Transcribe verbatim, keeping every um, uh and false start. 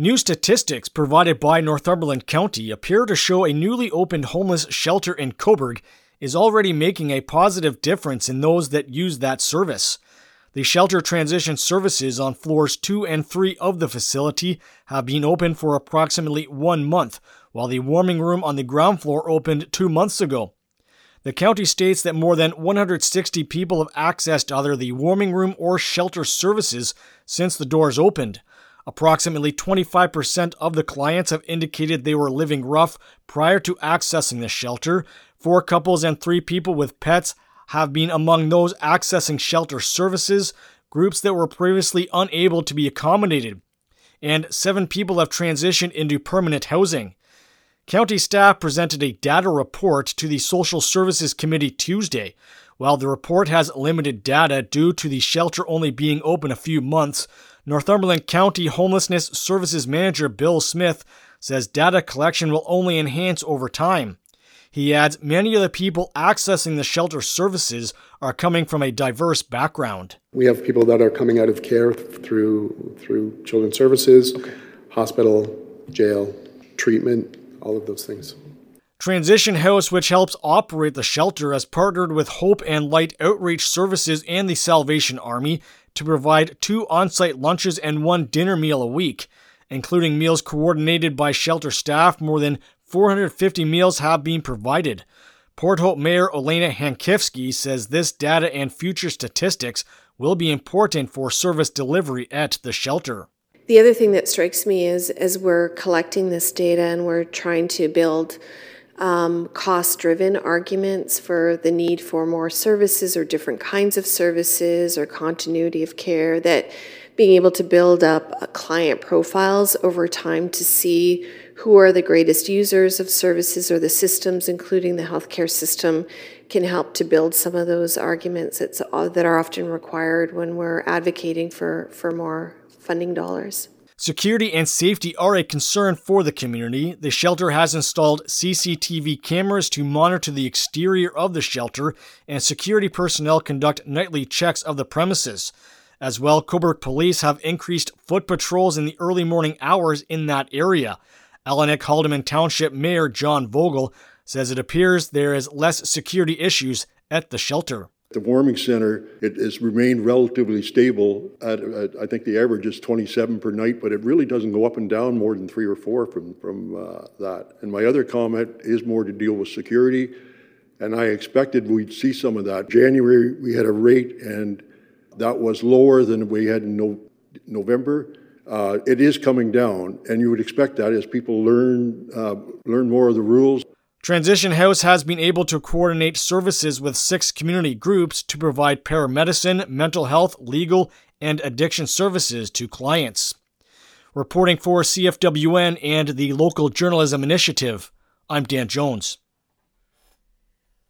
New statistics provided by Northumberland County appear to show a newly opened homeless shelter in Cobourg is already making a positive difference in those that use that service. The shelter transition services on floors two and three of the facility have been open for approximately one month, while the warming room on the ground floor opened two months ago. The county states that more than one hundred sixty people have accessed either the warming room or shelter services since the doors opened. Approximately twenty-five percent of the clients have indicated they were living rough prior to accessing the shelter. Four couples and three people with pets have been among those accessing shelter services, groups that were previously unable to be accommodated. And seven people have transitioned into permanent housing. County staff presented a data report to the Social Services Committee Tuesday. While the report has limited data due to the shelter only being open a few months, Northumberland County Homelessness Services Manager Bill Smith says data collection will only enhance over time. He adds many of the people accessing the shelter services are coming from a diverse background. We have people that are coming out of care through through children's services, okay. hospital, jail, treatment, all of those things. Transition House, which helps operate the shelter, has partnered with Hope and Light Outreach Services and the Salvation Army to provide two on-site lunches and one dinner meal a week. Including meals coordinated by shelter staff, more than four hundred fifty meals have been provided. Port Hope Mayor Olena Hankivsky says this data and future statistics will be important for service delivery at the shelter. The other thing that strikes me is as we're collecting this data and we're trying to build um, cost-driven arguments for the need for more services or different kinds of services or continuity of care, that being able to build up client profiles over time to see who are the greatest users of services or the systems, including the healthcare system, can help to build some of those arguments that's, that are often required when we're advocating for, for more funding dollars. Security and safety are a concern for the community. The shelter has installed C C T V cameras to monitor the exterior of the shelter, and security personnel conduct nightly checks of the premises. As well, Cobourg Police have increased foot patrols in the early morning hours in that area. Alleneck Haldeman Township Mayor John Vogel says it appears there is less security issues at the shelter. The warming center, it has remained relatively stable. At, at, I think the average is twenty-seven per night, but it really doesn't go up and down more than three or four from, from uh, that. And my other comment is more to deal with security, and I expected we'd see some of that. January, we had a rate, and that was lower than we had in no, November. Uh, it is coming down, and you would expect that as people learn uh, learn more of the rules. Transition House has been able to coordinate services with six community groups to provide paramedicine, mental health, legal, and addiction services to clients. Reporting for C F W N and the Local Journalism Initiative, I'm Dan Jones.